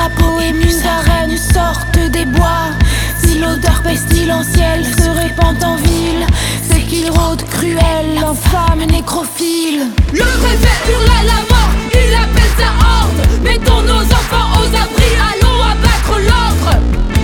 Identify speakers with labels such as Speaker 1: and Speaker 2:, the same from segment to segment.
Speaker 1: drapeaux et musaraignes sortent des bois. Si l'odeur pestilentielle se répand en ville, c'est qu'il rôde cruel, infâme nécrophile.
Speaker 2: Le préfet hurle à la mort, il appelle sa horde. Mettons nos enfants aux abris, allons abattre l'ordre.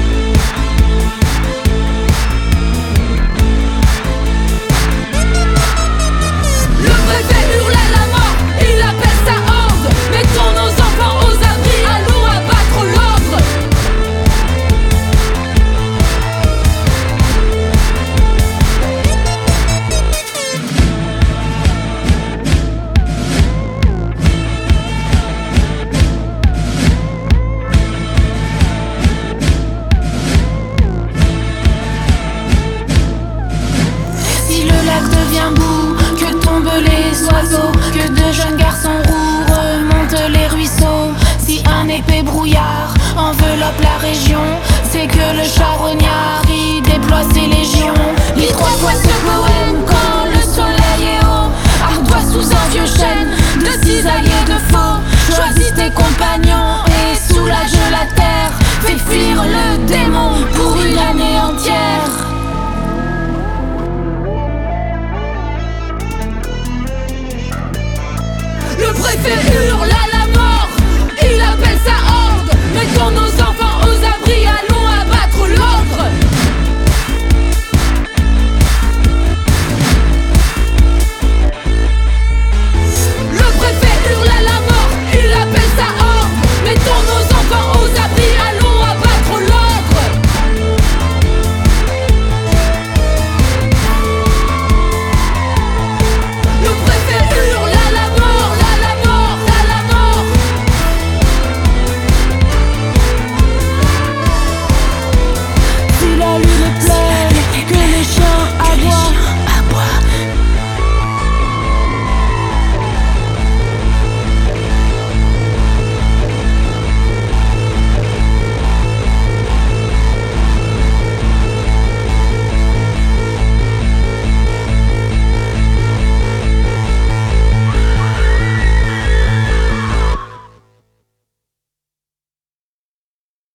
Speaker 2: Le préfet hurle à la mort, il appelle sa horde. Mettons nos enfants aux abris, allons abattre l'ordre.
Speaker 1: Si le lac devient boue, que tombent les oiseaux, que de jeunes garçons roux remontent les ruisseaux. Si un épais brouillard enveloppe la région, c'est que le charognard y déploie ses légions. Les trois fois ce poème quand le soleil est haut, ardoise sous un vieux chêne de cisailles et de faux. Choisis tes compagnons.